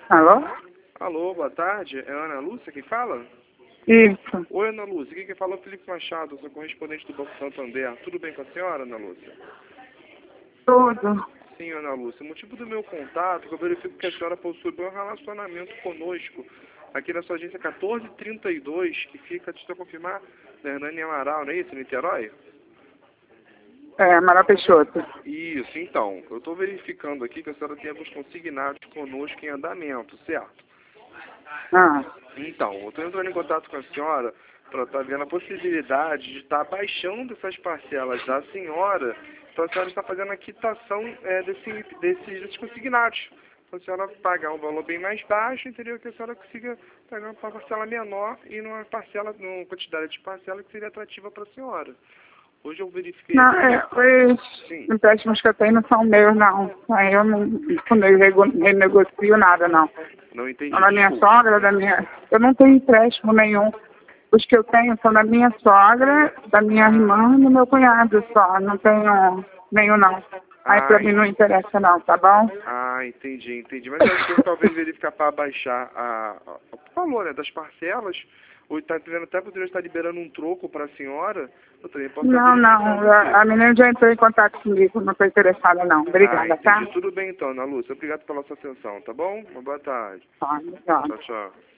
Alô? Alô, boa tarde. É a Ana Lúcia quem fala? Isso. Oi, Ana Lúcia. Aqui quem fala é o Felipe Machado, sou correspondente do Banco Santander. Tudo bem com a senhora, Ana Lúcia? Tudo. Sim, Ana Lúcia. O motivo do meu contato é que eu verifico que a senhora possui um relacionamento conosco aqui na sua agência 1432, que fica, deixa eu confirmar, na Hernani Amaral, não é isso, Niterói? É, Mara Peixoto. Isso, então. Eu estou verificando aqui que a senhora tem alguns consignados conosco em andamento, certo? Ah, Então, eu estou entrando em contato com a senhora para estar vendo a possibilidade de estar baixando essas parcelas da senhora para a senhora estar fazendo a quitação desses consignados. Para a senhora pagar um valor bem mais baixo, entendeu? Que a senhora consiga pagar uma parcela menor e numa quantidade de parcela que seria atrativa para a senhora. Hoje eu verifiquei não, aqui. os Sim. empréstimos que eu tenho não são meus, não. Aí eu não renegocio nada, não. Não entendi. São da minha Desculpa. sogra, da minha... Eu não tenho empréstimo nenhum. Os que eu tenho são da minha sogra, da minha irmã e do meu cunhado só. Não tenho nenhum, não. Aí pra mim não interessa, não, tá bom? Entendi. Mas eu acho que eu talvez verificar para baixar o valor, né, das parcelas, ou está vendo até poderia estar liberando um troco para a senhora, eu também posso estar Não, verificando aqui. a menina já entrou em contato comigo, não estou interessada, não. Obrigada, tá? Entendi. Tudo bem então, Ana Lúcia. Obrigado pela sua atenção, tá bom? Uma boa tarde. Tá, obrigada. Tchau, tchau.